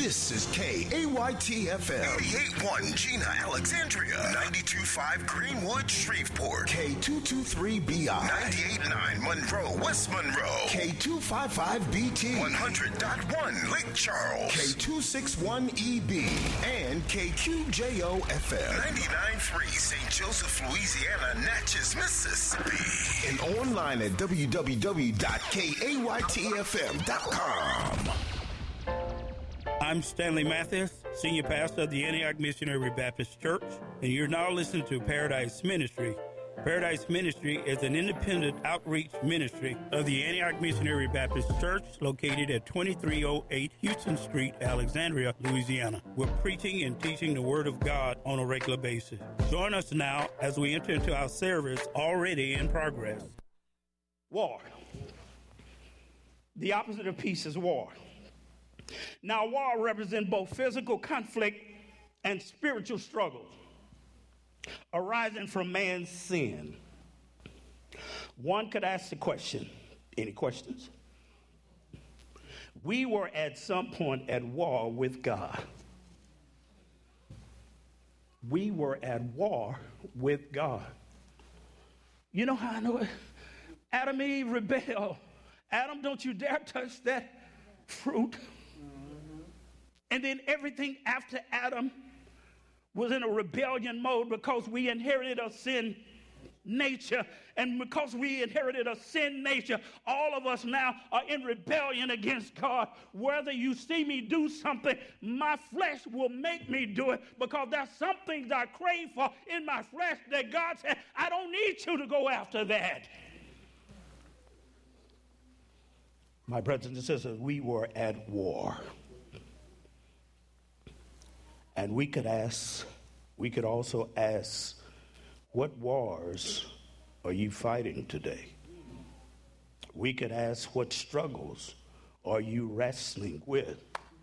This is KAYT-FM. 88.1 Gina, Alexandria. 92.5 Greenwood, Shreveport. K223BI. 98.9 Monroe, West Monroe. K255BT. 100.1 Lake Charles. K261EB. And KQJO-FM. 99.3 St. Joseph, Louisiana, Natchez, Mississippi. And online at www.kaytfm.com. I'm Stanley Mathis, Senior Pastor of the Antioch Missionary Baptist Church, and you're now listening to Paradise Ministry. Paradise Ministry is an independent outreach ministry of the Antioch Missionary Baptist Church located at 2308 Houston Street, Alexandria, Louisiana. We're preaching and teaching the Word of God on a regular basis. Join us now as we enter into our service already in progress. War. The opposite of peace is war. Now, war represents both physical conflict and spiritual struggle arising from man's sin. One could ask the question, any questions? We were at some point at war with God. We were at war with God. You know how I know it? Adam and Eve rebelled. Adam, don't you dare touch that fruit. And then everything after Adam was in a rebellion mode because we inherited a sin nature. And because we inherited a sin nature, all of us now are in rebellion against God. Whether you see me do something, my flesh will make me do it because there's some things I crave for in my flesh that God said, I don't need you to go after that. My brothers and sisters, we were at war. And we could also ask, what wars are you fighting today? We could ask, what struggles are you wrestling with?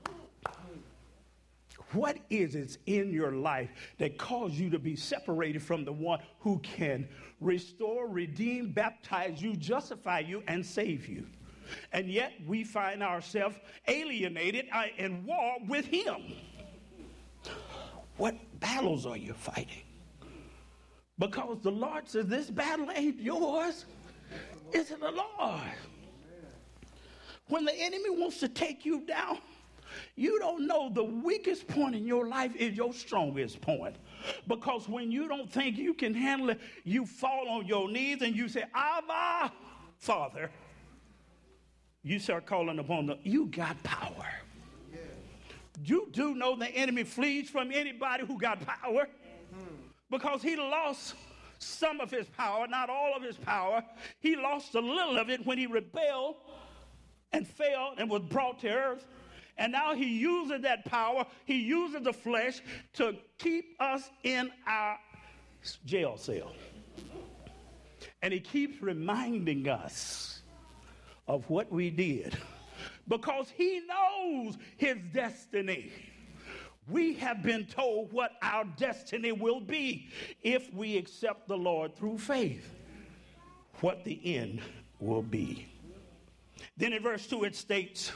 What is it in your life that caused you to be separated from the one who can restore, redeem, baptize you, justify you, and save you? And yet we find ourselves alienated in war with him. What battles are you fighting? Because the Lord says this battle ain't yours, it's the Lord. When the enemy wants to take you down, you don't know the weakest point in your life is your strongest point. Because when you don't think you can handle it, you fall on your knees and you say, Abba, Father. You start calling upon you got power. You do know the enemy flees from anybody who got power because he lost some of his power, not all of his power. He lost a little of it when he rebelled and failed and was brought to earth. And now he uses that power. He uses the flesh to keep us in our jail cell. And he keeps reminding us of what we did. Because he knows his destiny. We have been told what our destiny will be if we accept the Lord through faith, what the end will be. Then in verse 2 it states,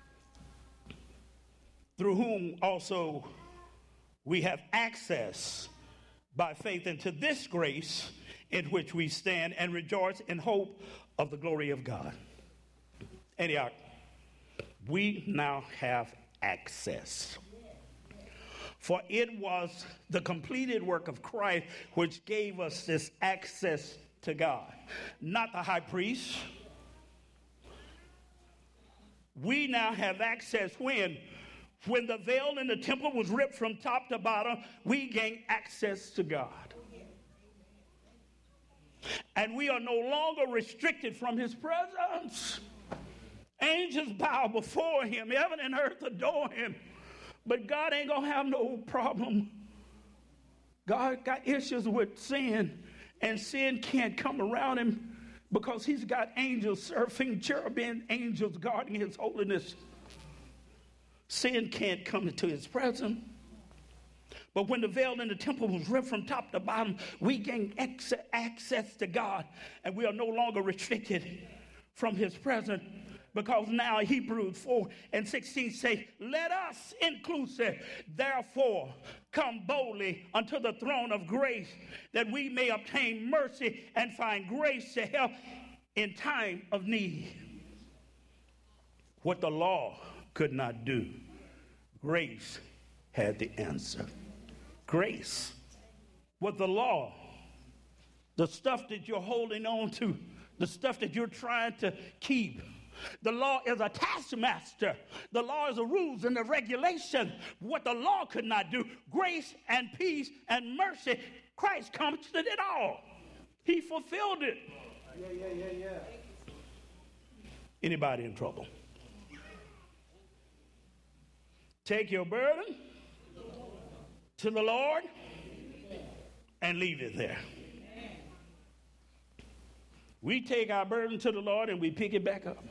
through whom also we have access by faith into this grace in which we stand and rejoice in hope of the glory of God. Antioch, we now have access. For it was the completed work of Christ which gave us this access to God. Not the high priest. We now have access when the veil in the temple was ripped from top to bottom, we gained access to God. And we are no longer restricted from his presence. Angels bow before him. Heaven and earth adore him. But God ain't going to have no problem. God got issues with sin, and sin can't come around him because he's got angels surfing, cherubim angels guarding his holiness. Sin can't come into his presence. But when the veil in the temple was ripped from top to bottom, we gained access to God, and we are no longer restricted from his presence Because now Hebrews 4:16 say, let us, inclusive, therefore, come boldly unto the throne of grace, that we may obtain mercy and find grace to help in time of need. What the law could not do, grace had the answer. Grace. What the law, the stuff that you're holding on to, the stuff that you're trying to keep. The law is a taskmaster. The law is the rules and the regulation. What the law could not do, grace and peace and mercy, Christ accomplished it all. He fulfilled it. Yeah. Anybody in trouble? Take your burden to the Lord and leave it there. We take our burden to the Lord and we pick it back up.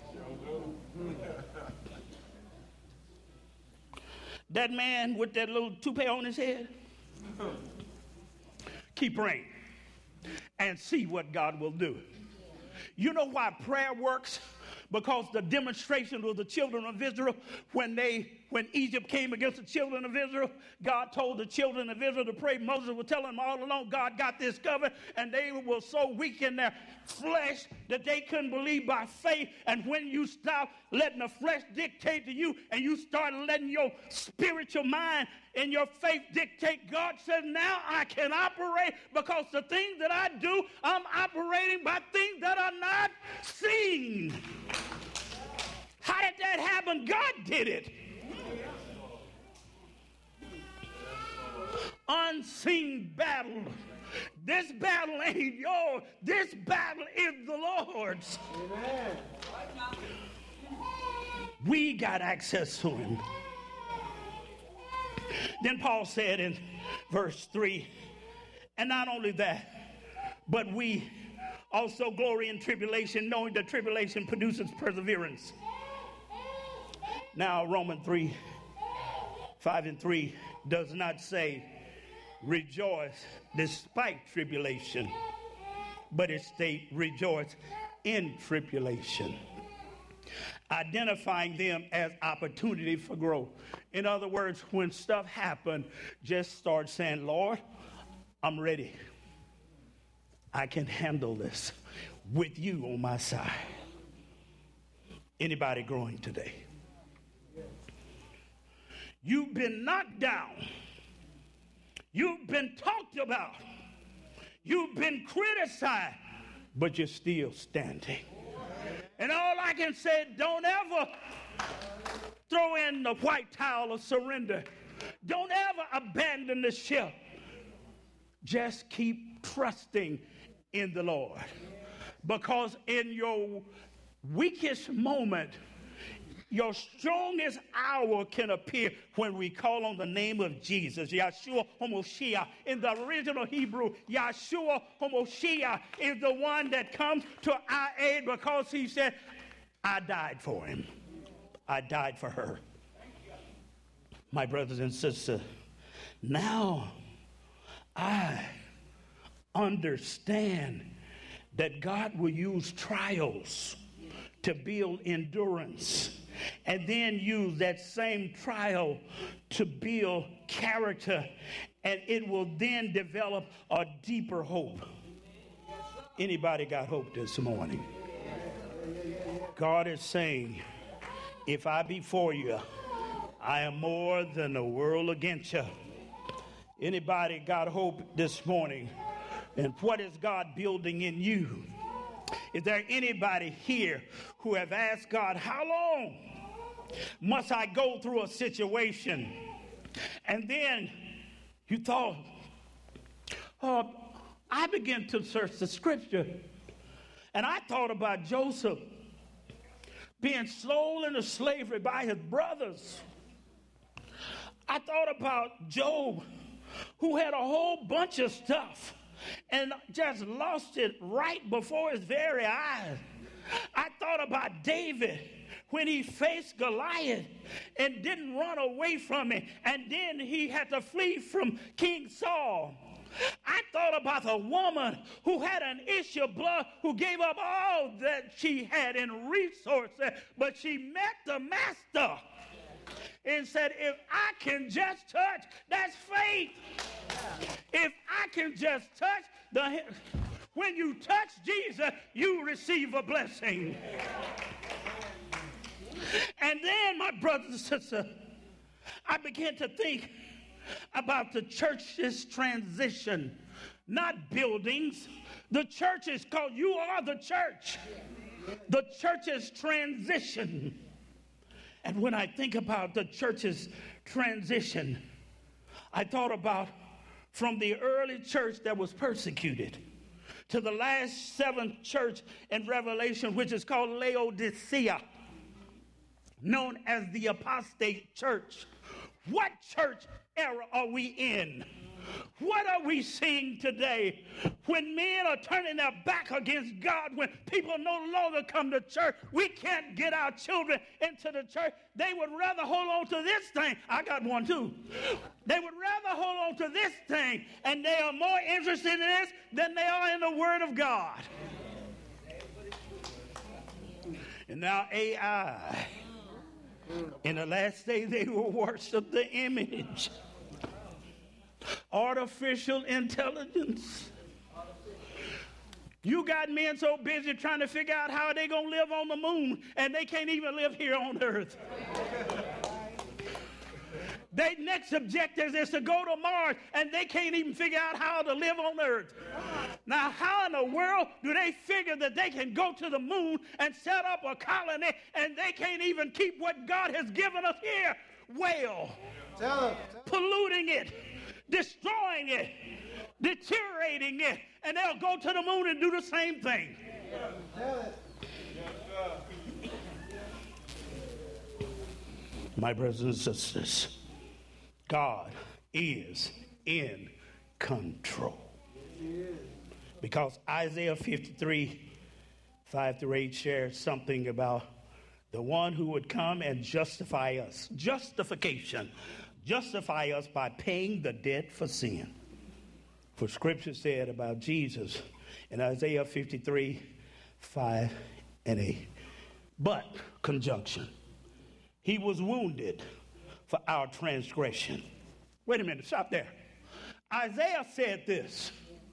That man with that little toupee on his head, keep praying and see what God will do. You know why prayer works? Because the demonstration of the children of Israel, when Egypt came against the children of Israel, God told the children of Israel to pray. Moses was telling them all along, God got this covered, and they were so weak in their flesh that they couldn't believe by faith. And when you stop letting the flesh dictate to you, and you start letting your spiritual mind and your faith dictate, God says, now I can operate, because the things that I do, I'm operating by things that are not seen. How did that happen? God did it. Unseen battle. This battle ain't yours. This battle is the Lord's. Amen. We got access to him. Then Paul said in verse 3, and not only that, but we also glory in tribulation, knowing that tribulation produces perseverance. Now, Romans 3:5-3 does not say rejoice despite tribulation, but it states rejoice in tribulation, identifying them as opportunity for growth. In other words, when stuff happens, just start saying, Lord, I'm ready. I can handle this with you on my side. Anybody growing today? You've been knocked down. You've been talked about. You've been criticized, but you're still standing. And all I can say, don't ever throw in the white towel of surrender. Don't ever abandon the ship. Just keep trusting in the Lord. Because in your weakest moment, your strongest hour can appear when we call on the name of Jesus, Yahshua HaMashiach. In the original Hebrew, Yahshua HaMashiach is the one that comes to our aid, because he said, I died for him. I died for her. My brothers and sisters, now I understand that God will use trials to build endurance, and then use that same trial to build character, and it will then develop a deeper hope. Anybody got hope this morning? God is saying, if I be for you, I am more than the world against you. Anybody got hope this morning? And what is God building in you? Is there anybody here who have asked God, how long must I go through a situation? And then you thought, I began to search the scripture, and I thought about Joseph being sold into slavery by his brothers. I thought about Job, who had a whole bunch of stuff and just lost it right before his very eyes. I thought about David when he faced Goliath and didn't run away from it, and then he had to flee from King Saul. I thought about a woman who had an issue of blood, who gave up all that she had in resources, but she met the master and said, if I can just touch, that's faith. If I can just touch when you touch Jesus, you receive a blessing. And then, my brothers and sisters, I began to think about the church's transition, not buildings. The church is called, you are the church. The church's transition. And when I think about the church's transition, I thought about from the early church that was persecuted to the last seventh church in Revelation, which is called Laodicea, known as the apostate church. What church era are we in? What are we seeing today when men are turning their back against God, when people no longer come to church? We can't get our children into the church. They would rather hold on to this thing. I got one too. They would rather hold on to this thing, and they are more interested in this than they are in the Word of God. And now AI. In the last day, they will worship the image. Artificial intelligence. You got men so busy trying to figure out how they're going to live on the moon, and they can't even live here on earth. Their next objective is to go to Mars, and they can't even figure out how to live on earth. Now, how in the world do they figure that they can go to the moon and set up a colony, and they can't even keep what God has given us here? Well, polluting it, destroying it, deteriorating it, and they'll go to the moon and do the same thing. My brothers and sisters, God is in control. Because Isaiah 53, 5-8 shares something about the one who would come and justify us. Justification. Justify us by paying the debt for sin. For Scripture said about Jesus in Isaiah 53, 5 and 8. But, conjunction, he was wounded for our transgression. Wait a minute, stop there. Isaiah said this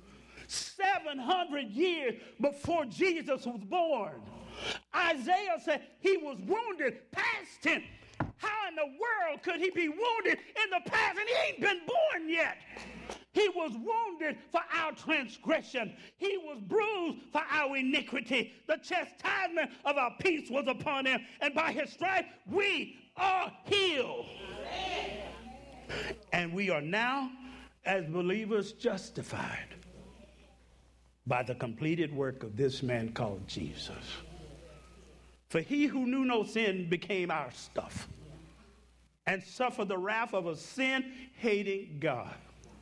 700 years before Jesus was born. Isaiah said he was wounded past tense. How in the world could he be wounded in the past and he ain't been born yet? He was wounded for our transgression. He was bruised for our iniquity. The chastisement of our peace was upon him, and by his stripes we are healed. And we are now, as believers, justified by the completed work of this man called Jesus. For he who knew no sin became our stuff and suffered the wrath of a sin-hating God.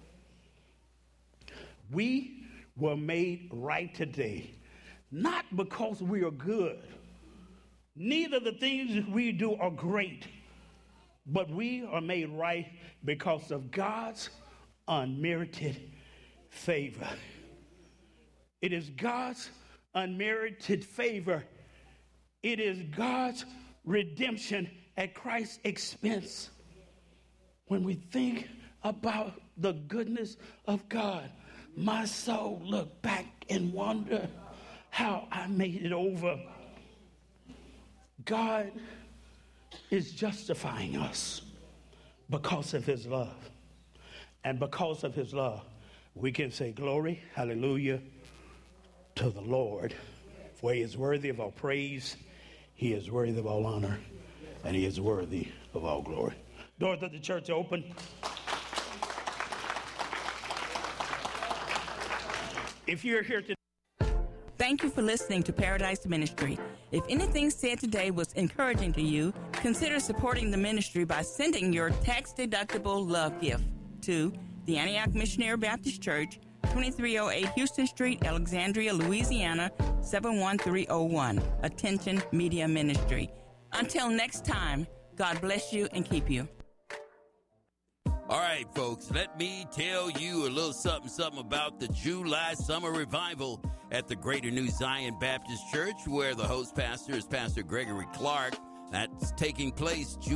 We were made right today, not because we are good. Neither the things we do are great, but we are made right because of God's unmerited favor. It is God's unmerited favor. It is God's redemption at Christ's expense. When we think about the goodness of God, my soul look back and wonder how I made it over. God is justifying us because of his love. And because of his love, we can say glory, hallelujah, to the Lord. For he is worthy of all praise, he is worthy of all honor, and he is worthy of all glory. Doors of the church are open. If you're here today, thank you for listening to Paradise Ministry. If anything said today was encouraging to you, consider supporting the ministry by sending your tax-deductible love gift to the Antioch Missionary Baptist Church, 2308 Houston Street, Alexandria, Louisiana, 71301. Attention Media Ministry. Until next time, God bless you and keep you. All right, folks, let me tell you a little something about the July Summer Revival at the Greater New Zion Baptist Church, where the host pastor is Pastor Gregory Clark. That's taking place